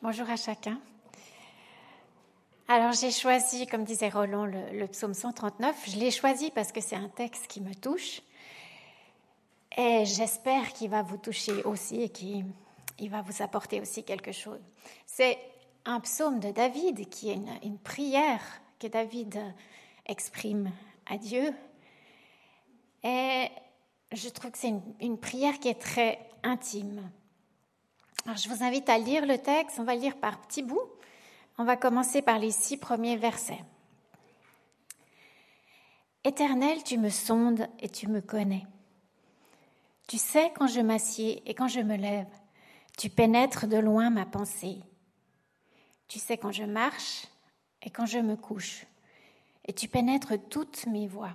Bonjour à chacun. Alors j'ai choisi, comme disait Roland, le psaume 139. Je l'ai choisi parce que c'est un texte qui me touche et j'espère qu'il va vous toucher aussi et qu'il va vous apporter aussi quelque chose. C'est un psaume de David qui est une prière que David exprime à Dieu. Et je trouve que c'est une prière qui est très intime. Alors, je vous invite à lire le texte. On va lire par petits bouts. On va commencer par les 6 premiers versets. Éternel, tu me sondes et tu me connais. Tu sais quand je m'assieds et quand je me lève. Tu pénètres de loin ma pensée. Tu sais quand je marche et quand je me couche. Et tu pénètres toutes mes voies.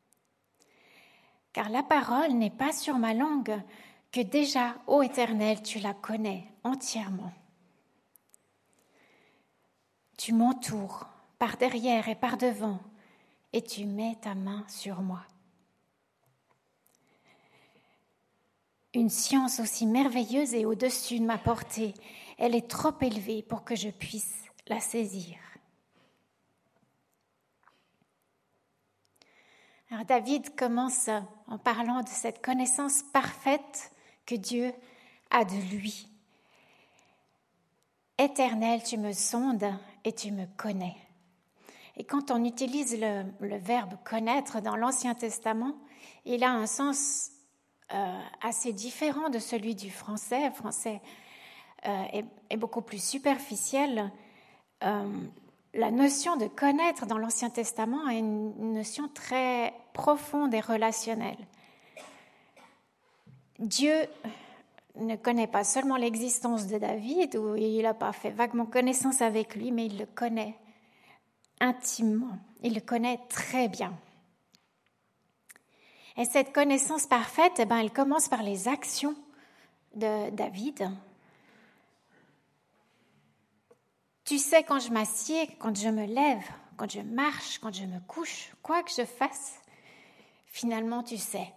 Car la parole n'est pas sur ma langue, que déjà, ô Éternel, tu la connais entièrement. Tu m'entoures par derrière et par devant, et tu mets ta main sur moi. Une science aussi merveilleuse est au-dessus de ma portée. Elle est trop élevée pour que je puisse la saisir. Alors David commence en parlant de cette connaissance parfaite que Dieu a de lui. Éternel, tu me sondes et tu me connais. Et quand on utilise le verbe connaître dans l'Ancien Testament, il a un sens assez différent de celui du français. Le français est beaucoup plus superficiel. La notion de connaître dans l'Ancien Testament est une notion très profonde et relationnelle. Dieu ne connaît pas seulement l'existence de David, où il n'a pas fait vaguement connaissance avec lui, mais il le connaît intimement, il le connaît très bien. Et cette connaissance parfaite, elle commence par les actions de David. Tu sais quand je m'assieds, quand je me lève, quand je marche, quand je me couche, quoi que je fasse, finalement tu sais.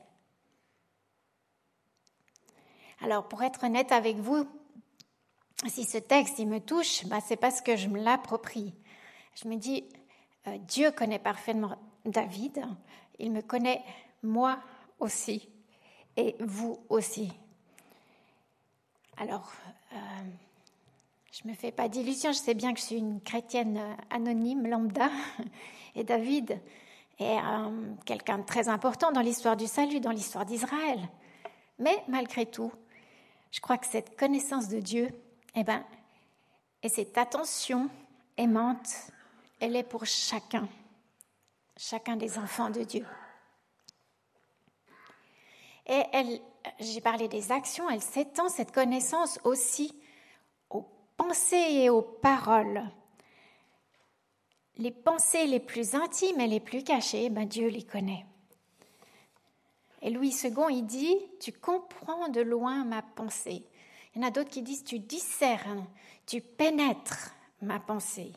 Alors pour être honnête avec vous, si ce texte il me touche, c'est parce que je me l'approprie. Je me dis, Dieu connaît parfaitement David, il me connaît moi aussi et vous aussi. Alors, je ne me fais pas d'illusions, je sais bien que je suis une chrétienne anonyme, lambda, et David est quelqu'un de très important dans l'histoire du salut, dans l'histoire d'Israël. Mais malgré tout, je crois que cette connaissance de Dieu, et cette attention aimante, elle est pour chacun des enfants de Dieu. Et j'ai parlé des actions, elle s'étend cette connaissance aussi aux pensées et aux paroles. Les pensées les plus intimes et les plus cachées, Dieu les connaît. Et Louis II, il dit, tu comprends de loin ma pensée. Il y en a d'autres qui disent, tu discernes, tu pénètres ma pensée.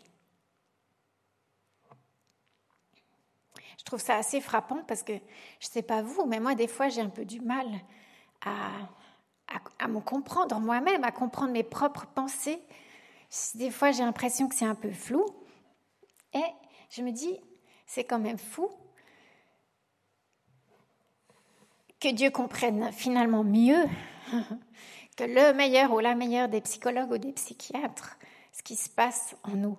Je trouve ça assez frappant parce que, je ne sais pas vous, mais moi, des fois, j'ai un peu du mal à me comprendre moi-même, à comprendre mes propres pensées. Des fois, j'ai l'impression que c'est un peu flou. Et je me dis, c'est quand même fou que Dieu comprenne finalement mieux que le meilleur ou la meilleure des psychologues ou des psychiatres ce qui se passe en nous.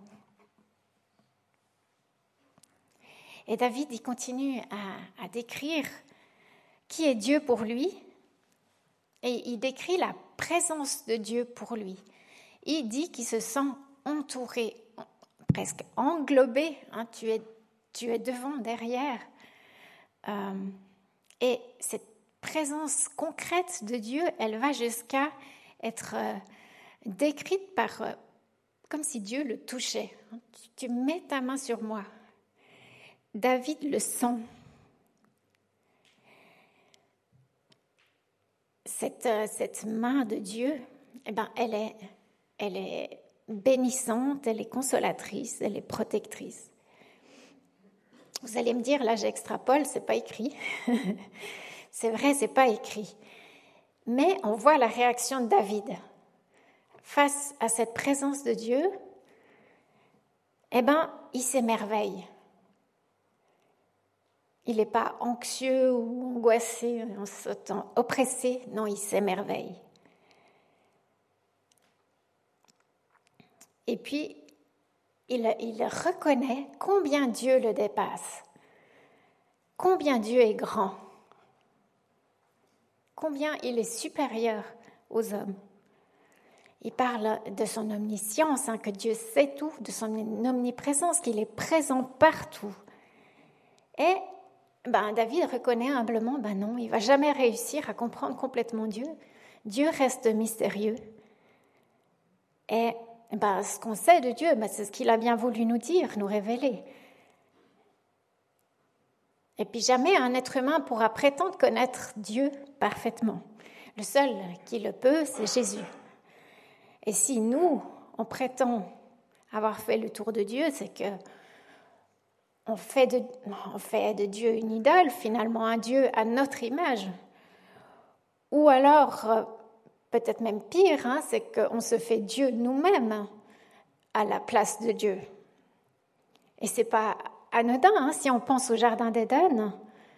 Et David, il continue à décrire qui est Dieu pour lui, et il décrit la présence de Dieu pour lui. Il dit qu'il se sent entouré, presque englobé, tu es devant, derrière. Et cette présence concrète de Dieu, elle va jusqu'à être décrite comme si Dieu le touchait. Tu mets ta main sur moi. David le sent. Cette main de Dieu, elle est bénissante, elle est consolatrice, elle est protectrice. Vous allez me dire, là j'extrapole, c'est pas écrit. C'est vrai, c'est pas écrit. Mais on voit la réaction de David face à cette présence de Dieu, il s'émerveille. Il n'est pas anxieux ou angoissé, en se sentant oppressé. Non, il s'émerveille. Et puis, il reconnaît combien Dieu le dépasse, combien Dieu est grand, combien il est supérieur aux hommes. Il parle de son omniscience, que Dieu sait tout, de son omniprésence, qu'il est présent partout. Et David reconnaît humblement, non, il ne va jamais réussir à comprendre complètement Dieu. Dieu reste mystérieux. Et ce qu'on sait de Dieu, c'est ce qu'il a bien voulu nous dire, nous révéler. Et puis jamais un être humain pourra prétendre connaître Dieu parfaitement. Le seul qui le peut, c'est Jésus. Et si nous, on prétend avoir fait le tour de Dieu, c'est que on fait de Dieu une idole, finalement, un Dieu à notre image. Ou alors, peut-être même pire, c'est qu'on se fait Dieu nous-mêmes à la place de Dieu. Et c'est pas anodin, si on pense au Jardin d'Éden,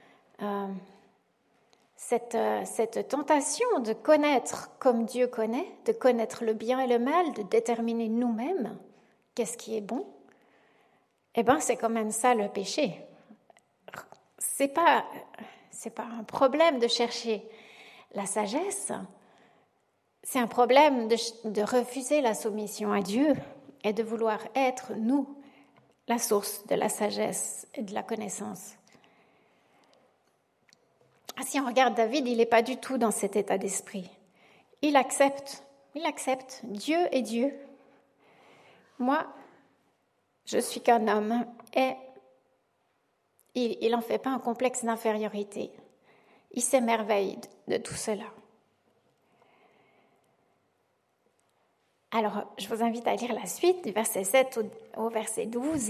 cette tentation de connaître comme Dieu connaît, de connaître le bien et le mal, de déterminer nous-mêmes qu'est-ce qui est bon, c'est quand même ça le péché. C'est pas un problème de chercher la sagesse, c'est un problème de refuser la soumission à Dieu et de vouloir être, nous, la source de la sagesse et de la connaissance. Si on regarde David, il n'est pas du tout dans cet état d'esprit. Il accepte. Dieu est Dieu. Moi, je suis qu'un homme. Et il n'en fait pas un complexe d'infériorité. Il s'émerveille de tout cela. Alors, je vous invite à lire la suite, du verset 7 au verset 12.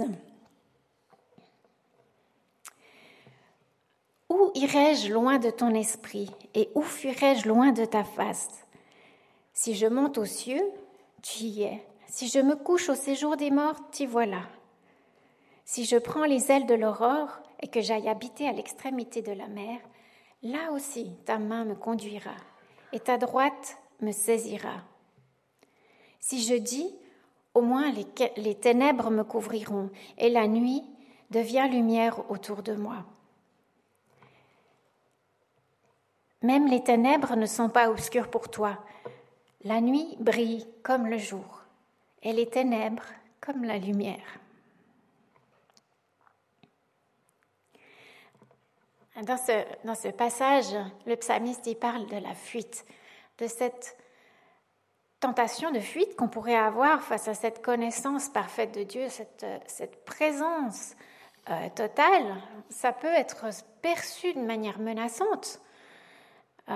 Où irais-je loin de ton esprit, et où fuirais-je loin de ta face? Si je monte aux cieux, tu y es. Si je me couche au séjour des morts, t'y voilà. Si je prends les ailes de l'aurore et que j'aille habiter à l'extrémité de la mer, là aussi ta main me conduira, et ta droite me saisira. Si je dis, au moins les ténèbres me couvriront, et la nuit devient lumière autour de moi. Même les ténèbres ne sont pas obscures pour toi. La nuit brille comme le jour, et les ténèbres comme la lumière. Dans ce passage, le psalmiste il parle de la fuite, de cette tentation de fuite qu'on pourrait avoir face à cette connaissance parfaite de Dieu, cette présence totale. Ça peut être perçu d'une manière menaçante. Je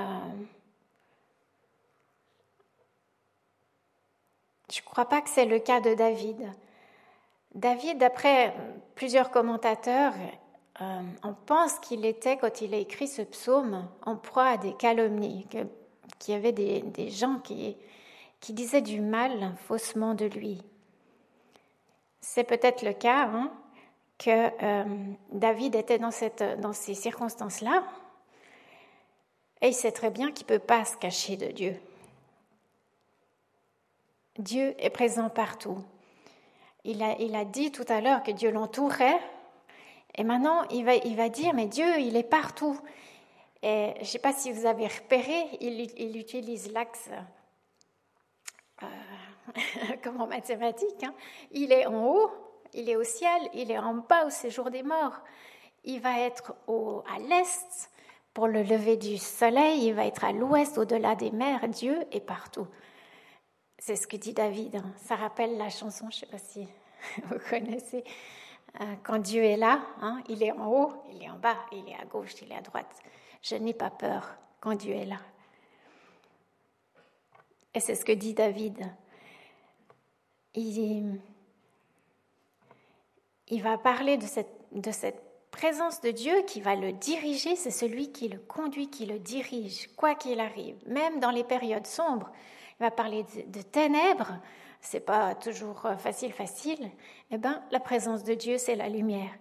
ne crois pas que c'est le cas de David. David, d'après plusieurs commentateurs, on pense qu'il était, quand il a écrit ce psaume, en proie à des calomnies, qu'il y avait des gens qui disaient du mal faussement de lui. C'est peut-être le cas que David était dans ces circonstances-là, et il sait très bien qu'il ne peut pas se cacher de Dieu. Dieu est présent partout. Il a dit tout à l'heure que Dieu l'entourait, et maintenant il va dire, mais Dieu, il est partout. Et je ne sais pas si vous avez repéré, il utilise l'axe comme en mathématiques. Il est en haut, il est au ciel, il est en bas au séjour des morts. Il va être à l'est pour le lever du soleil, il va être à l'ouest, au-delà des mers. Dieu est partout. C'est ce que dit David. Ça rappelle la chanson, je ne sais pas si vous connaissez. Quand Dieu est là, il est en haut, il est en bas, il est à gauche, il est à droite. Je n'ai pas peur quand Dieu est là. Et c'est ce que dit David. Il va parler de cette présence de Dieu qui va le diriger. C'est celui qui le conduit, qui le dirige, quoi qu'il arrive. Même dans les périodes sombres, il va parler de ténèbres. C'est pas toujours facile. Eh bien, la présence de Dieu, c'est la lumière.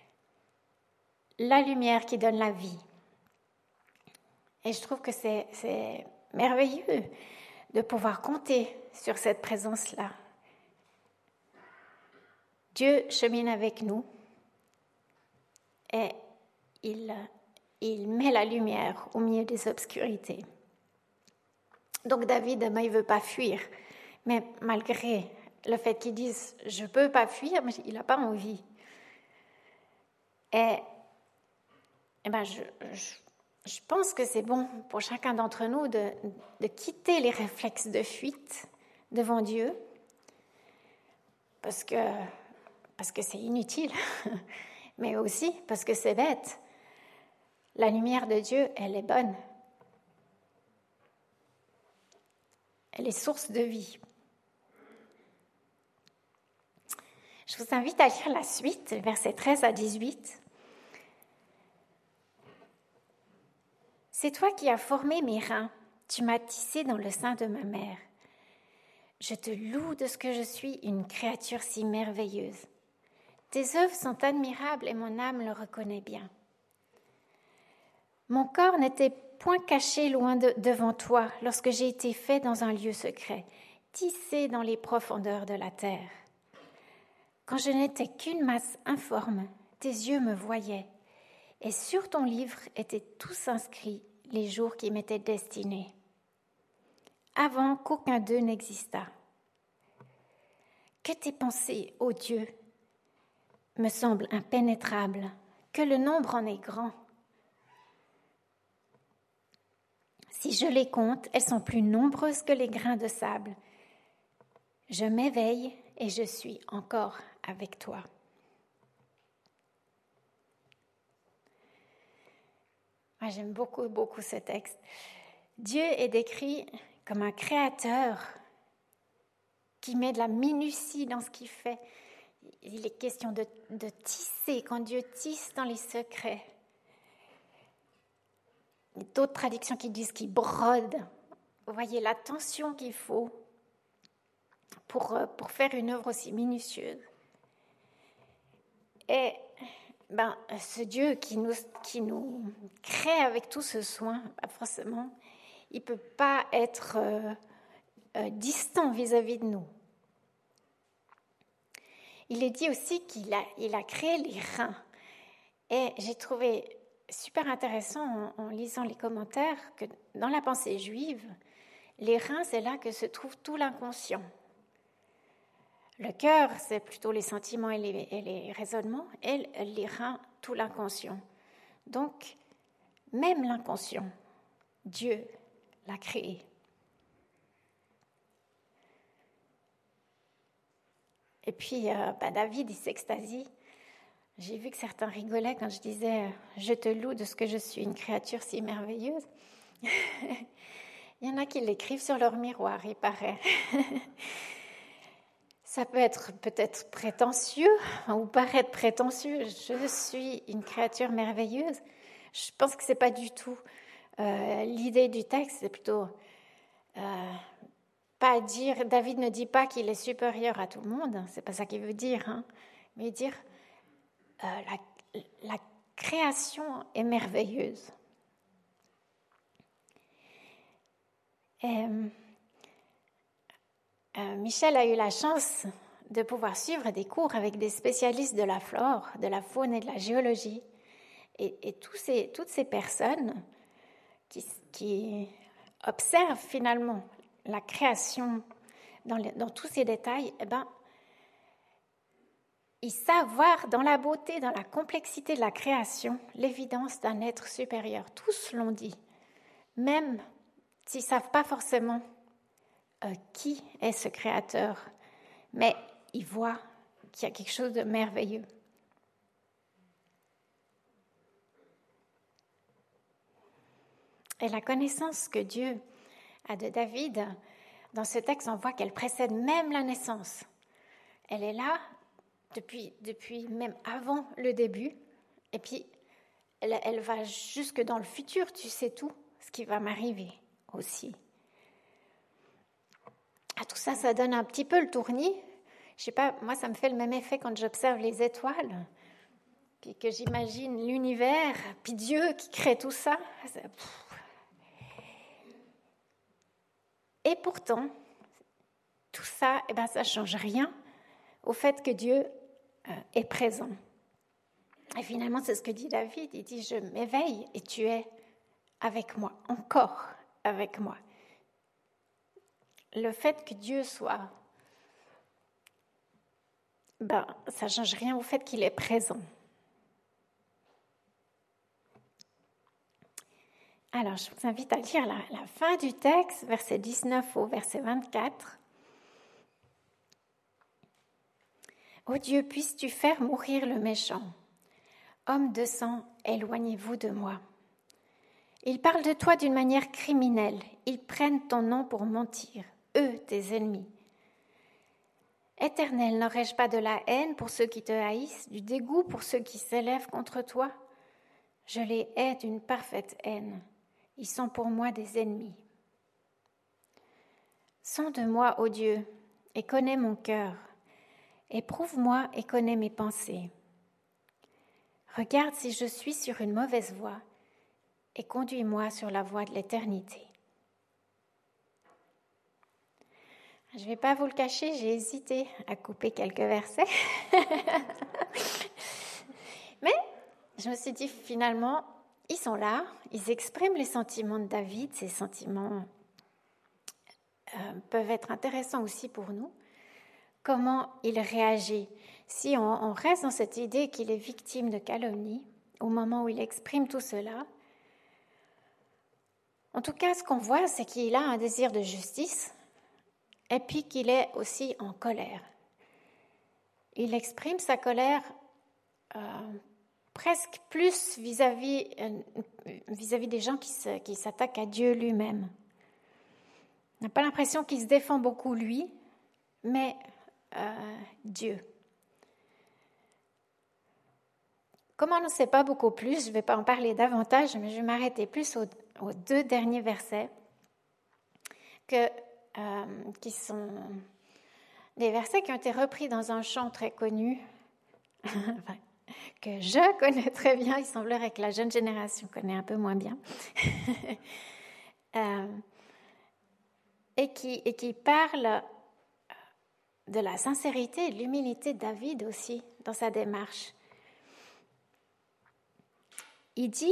La lumière qui donne la vie. Et je trouve que c'est merveilleux de pouvoir compter sur cette présence-là. Dieu chemine avec nous et il met la lumière au milieu des obscurités. Donc David, il ne veut pas fuir, mais malgré le fait qu'il dise « je ne peux pas fuir », mais il n'a pas envie. Et ben je pense que c'est bon pour chacun d'entre nous de quitter les réflexes de fuite devant Dieu, parce que c'est inutile, mais aussi parce que c'est bête. La lumière de Dieu, elle est bonne. Elle est source de vie. Je vous invite à lire la suite, versets 13 à 18. C'est toi qui as formé mes reins, tu m'as tissé dans le sein de ma mère. Je te loue de ce que je suis une créature si merveilleuse. Tes œuvres sont admirables et mon âme le reconnaît bien. Mon corps n'était point caché loin devant toi lorsque j'ai été fait dans un lieu secret, tissé dans les profondeurs de la terre. Quand je n'étais qu'une masse informe, tes yeux me voyaient, et sur ton livre étaient tous inscrits les jours qui m'étaient destinés, avant qu'aucun d'eux n'existât. Que tes pensées, ô Dieu, me semblent impénétrables, que le nombre en est grand. Si je les compte, elles sont plus nombreuses que les grains de sable. Je m'éveille et je suis encore avec toi. Moi, j'aime beaucoup, beaucoup ce texte. Dieu est décrit comme un créateur qui met de la minutie dans ce qu'il fait. Il est question de tisser, quand Dieu tisse dans les secrets. D'autres traductions qui disent qu'il brode. Vous voyez l'attention qu'il faut pour faire une œuvre aussi minutieuse. Et ce Dieu qui nous crée avec tout ce soin, forcément, il ne peut pas être distant vis-à-vis de nous. Il est dit aussi qu'il a créé les reins. Et j'ai trouvé super intéressant en lisant les commentaires que dans la pensée juive, les reins, c'est là que se trouve tout l'inconscient. Le cœur, c'est plutôt les sentiments et les raisonnements, et les reins, tout l'inconscient. Donc, même l'inconscient, Dieu l'a créé. Et puis, David, il s'extasie. J'ai vu que certains rigolaient quand je disais « Je te loue de ce que je suis une créature si merveilleuse ». Il y en a qui l'écrivent sur leur miroir, il paraît. Ça peut être peut-être prétentieux ou paraître prétentieux. Je suis une créature merveilleuse. Je pense que ce n'est pas du tout l'idée du texte. C'est plutôt pas dire, David ne dit pas qu'il est supérieur à tout le monde. Ce n'est pas ça qu'il veut dire. Hein, mais dire la création est merveilleuse. Et, Michel a eu la chance de pouvoir suivre des cours avec des spécialistes de la flore, de la faune et de la géologie. Et toutes ces personnes qui observent finalement la création dans tous ces détails, ils savent voir dans la beauté, dans la complexité de la création, l'évidence d'un être supérieur. Tous l'ont dit, même s'ils ne savent pas forcément qui est ce créateur, mais ils voient qu'il y a quelque chose de merveilleux. Et la connaissance que Dieu a de David, dans ce texte, on voit qu'elle précède même la naissance. Elle est là depuis même avant le début, et puis elle va jusque dans le futur, tu sais tout ce qui va m'arriver aussi. à tout ça, ça donne un petit peu le tournis. Je sais pas, moi, ça me fait le même effet quand j'observe les étoiles, puis que j'imagine l'univers, puis Dieu qui crée tout ça. Et pourtant, tout ça, ça ne change rien au fait que Dieu est présent. Et finalement, c'est ce que dit David. Il dit, je m'éveille et tu es avec moi, encore avec moi. Le fait que Dieu soit, ça ne change rien au fait qu'il est présent. Alors, je vous invite à lire la fin du texte, verset 19 au verset 24. « Ô Dieu, puisses-tu faire mourir le méchant. Homme de sang, éloignez-vous de moi. Ils parlent de toi d'une manière criminelle. Ils prennent ton nom pour mentir, eux, tes ennemis. Éternel, n'aurais-je pas de la haine pour ceux qui te haïssent, du dégoût pour ceux qui s'élèvent contre toi? Je les hais d'une parfaite haine. Ils sont pour moi des ennemis. Sonde-moi, ô Dieu, et connais mon cœur. Éprouve-moi et connais mes pensées. Regarde si je suis sur une mauvaise voie et conduis-moi sur la voie de l'éternité. » Je ne vais pas vous le cacher, j'ai hésité à couper quelques versets. Mais je me suis dit finalement, ils sont là, ils expriment les sentiments de David. Ces sentiments peuvent être intéressants aussi pour nous. Comment il réagit? Si on reste dans cette idée qu'il est victime de calomnie, au moment où il exprime tout cela, en tout cas, ce qu'on voit, c'est qu'il a un désir de justice et puis qu'il est aussi en colère. Il exprime sa colère presque plus vis-à-vis des gens qui s'attaquent à Dieu lui-même. On n'a pas l'impression qu'il se défend beaucoup lui, mais Dieu. Comme on ne sait pas beaucoup plus, je ne vais pas en parler davantage, mais je vais m'arrêter plus aux deux derniers versets qui sont des versets qui ont été repris dans un chant très connu, que je connais très bien. Il semblerait que la jeune génération connaît un peu moins bien. Et qui parle de la sincérité et de l'humilité de David aussi dans sa démarche. Il dit,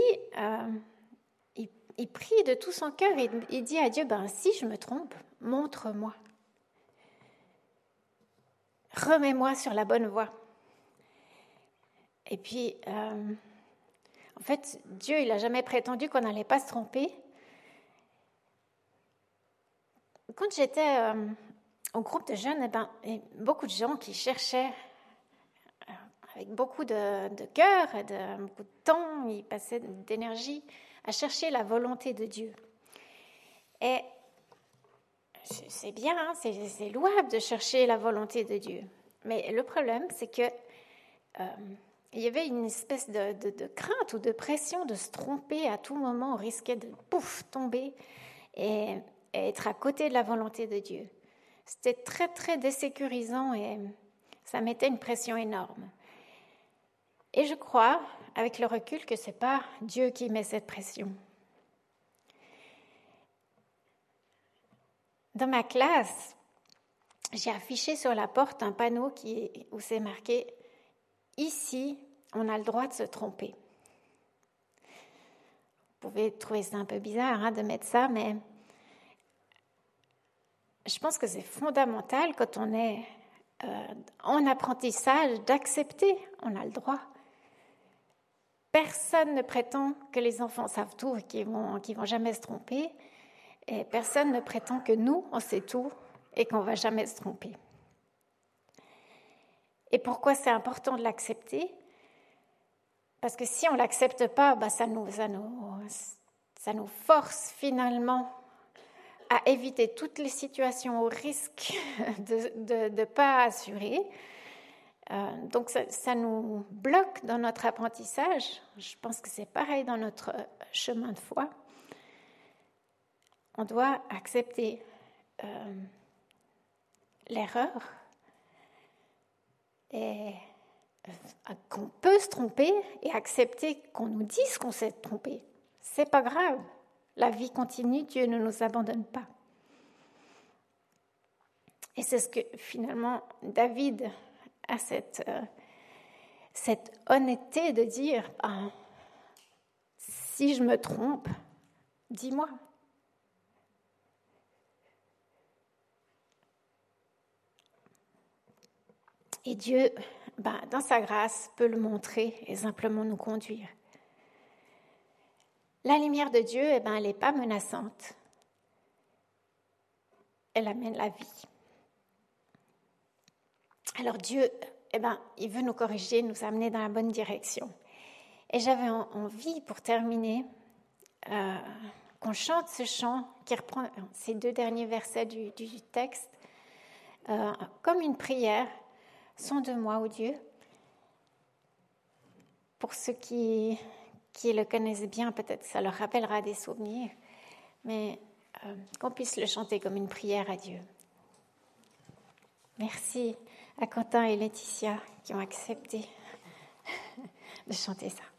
il prie de tout son cœur, il dit à Dieu, si je me trompe, montre-moi. Remets-moi sur la bonne voie. Et puis, en fait, Dieu, il n'a jamais prétendu qu'on n'allait pas se tromper. Quand j'étais au groupe de jeunes, il y a beaucoup de gens qui cherchaient, avec beaucoup de cœur et beaucoup de temps, ils passaient d'énergie à chercher la volonté de Dieu. Et c'est bien, hein, c'est louable de chercher la volonté de Dieu. Mais le problème, c'est que il y avait une espèce de crainte ou de pression de se tromper à tout moment. On risquait de tomber et être à côté de la volonté de Dieu. C'était très, très désécurisant et ça mettait une pression énorme. Et je crois, avec le recul, que ce n'est pas Dieu qui met cette pression. Dans ma classe, j'ai affiché sur la porte un panneau où c'est marqué « Ici, on a le droit de se tromper ». Vous pouvez trouver ça un peu bizarre de mettre ça, mais je pense que c'est fondamental quand on est en apprentissage d'accepter, on a le droit. Personne ne prétend que les enfants savent tout et qu'ils vont jamais se tromper. Et personne ne prétend que nous, on sait tout et qu'on ne va jamais se tromper. Et pourquoi c'est important de l'accepter? Parce que si on ne l'accepte pas, ça nous force finalement à éviter toutes les situations au risque de ne pas assurer. Donc ça nous bloque dans notre apprentissage. Je pense que c'est pareil dans notre chemin de foi. On doit accepter l'erreur et qu'on peut se tromper et accepter qu'on nous dise qu'on s'est trompé. C'est pas grave. La vie continue, Dieu ne nous abandonne pas. Et c'est ce que finalement David a cette honnêteté de dire si je me trompe, dis-moi. Et Dieu, dans sa grâce, peut le montrer et simplement nous conduire. La lumière de Dieu, elle n'est pas menaçante. Elle amène la vie. Alors Dieu, il veut nous corriger, nous amener dans la bonne direction. Et j'avais envie, pour terminer, qu'on chante ce chant qui reprend ces 2 derniers versets du texte, comme une prière. Sonde-moi, ô Dieu. Pour ceux qui le connaissent bien, peut-être ça leur rappellera des souvenirs, mais qu'on puisse le chanter comme une prière à Dieu. Merci à Quentin et Laetitia qui ont accepté de chanter ça.